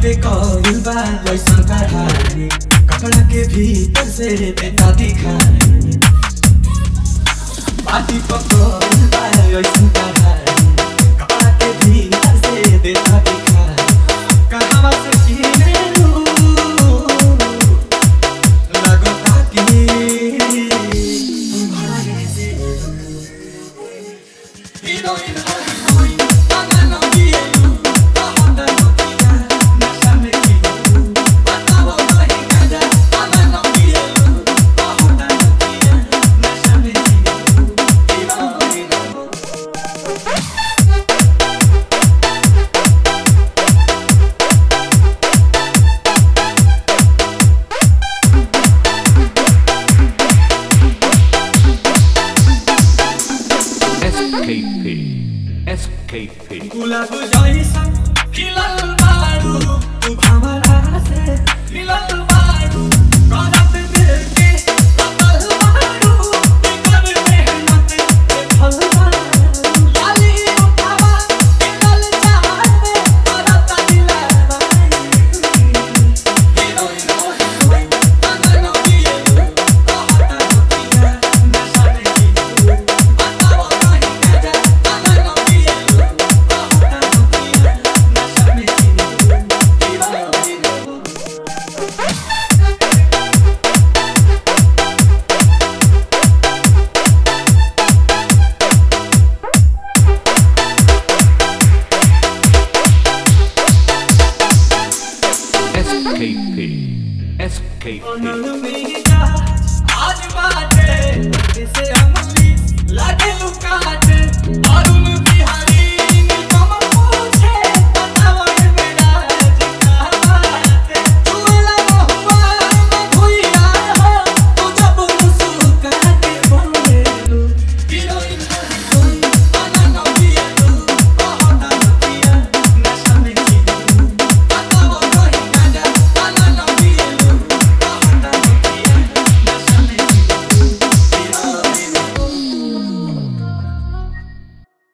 पे कौल बा वैसा कढ़ाई कपड़ा के भीतर से देता दिखाई पार्टी पकौल बा वैसा कढ़ाई कपड़ा के भीतर से देता दिखाई कहां से किने लू लगता कि तुम्हारे से हीरोइन SKP गुलाब जैसा खिलल बारू तू हमरा से मिलल बारू करत दिल के कतल बारू कर मेहनत के फल बारू लाली उठावा के लल चाहते करत दिलवा हीरोइन होई अंदर नदिए कहता नदिया नशा में की बताओ नहीं क्या अंदर नदिए SKP आज बाटे से अमली लागे लुकाटे और